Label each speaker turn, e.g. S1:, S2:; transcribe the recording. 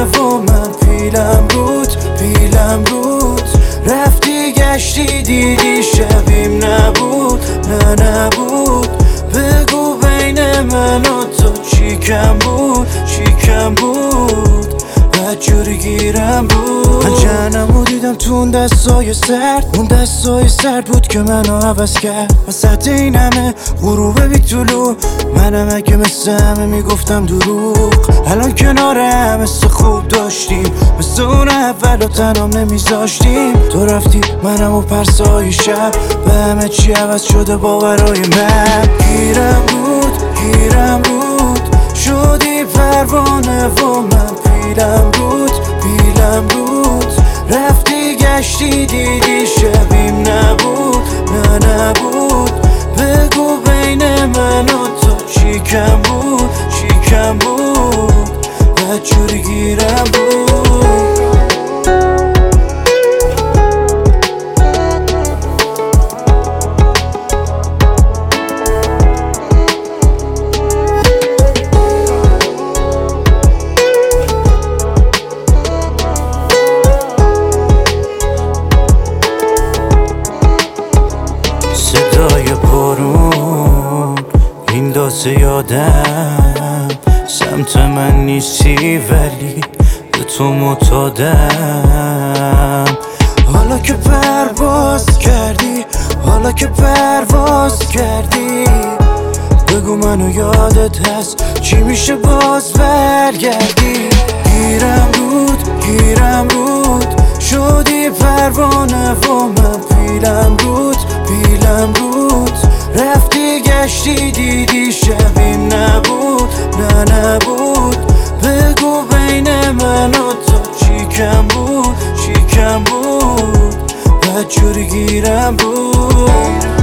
S1: و من پیلم بود رفتی گشتی دیدی شبیم نبود نه نبود بگو بین من و تو چی کم بود بدجوری گیرم بود من جهنمو دیدم تو اون دستای سرد بود که منو عوض کرد وسط این همه غروب بی طلوع منم اگه مثل همه میگفتم دروغ الان کنار هم مثل خوب داشتیم مثل اون اول و تنام نمیذاشتیم تو رفتی منم و پرسای شب به همه چی عوض شده باورای من گیرم بود شدی پروانه و من پیلم بود رفتی گشتی دیدی شبیم نبود نه نبود بگو بین من و تو چی کم بود بدجوری گیرم بود صدای بارون این دازه یادم سمت من نیستی ولی به تو معتادم حالا که پرواز کردی بگو منو یادت هست چی میشه باز برگردی گیرم بود شدی پروانه و من پیلم بود رفتی گشتی دیدی شبیم نبود نه نبود بگو بین من و تو چی کم بود بدجوری گیرم بود